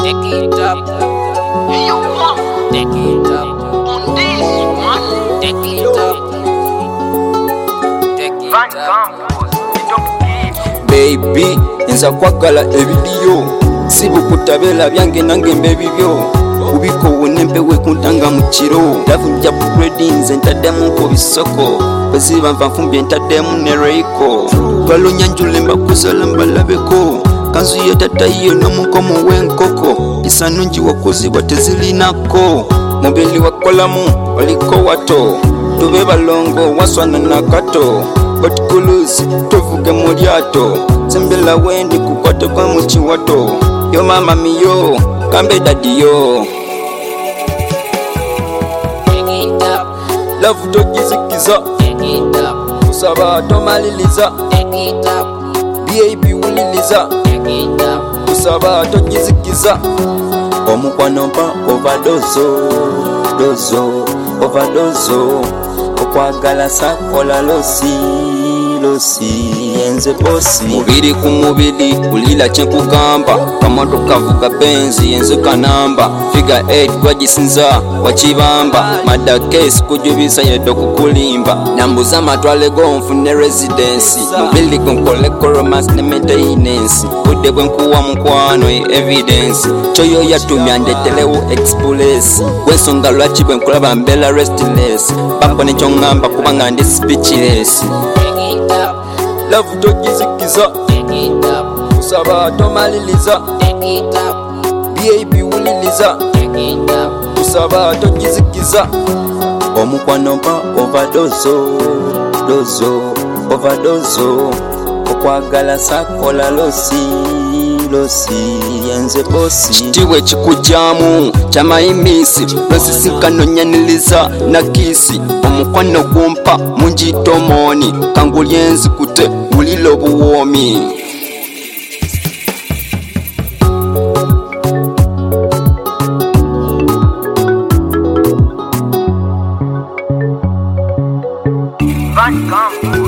Take it up. You want? Take it up. On this one. Take it up. Take it up. Baby, nza kwagala ebidiyo sibukutabela byange nange mbebibyo kubiko wonempe wekuntanga mu kiro love nja upgrade nze ntaddemu ko bisoko bweziba nva nfumbye ntaddemu ne reiko twalonya njule mbakuzala mbalabeko kanzu ye tatayiyo n'omukomo w'enkoko isanungi wakuzibwa tezilinako mubili wakolamu oliko wato tube balongo waswana na kato Batukuluzi tuvuge mu lyato sembela wendi kukwata kwa muchiwato yo mama miyo kambe dadi yo love tojizikiza kusaba tomaliliza BAB uliliza kusaba tojizikiza omukwano mpa overdose okwagala sakola losi enze bosi mubiri ku mubiri ulila kyenkugamba kamoto kavuga benzi enze kanamba figure 8 gwagisinza wakibamba madakesi kujubisa yedo kukulimba nambuza matwale gonfune residence mubili gonkoleko romance ne maintenance budde bwenkuwa mukwano evidence choyo yatumya ndetelewo express wensonga lwaki bwenkulaba mbela restless bambo nekyo ngamba kubanga ndi speechless love tojizikiza kusaba tomaliliza BAB uliliza kusaba tojizikiza omukwano mpa overdose okwagala sakola losi yenze bosi kitiwe kikujamu chamayimisi losisinkanoyaniliza na kisi omukwano gumpa munjitomoni kangulyenzi kute ulilo buwomi Van Campos.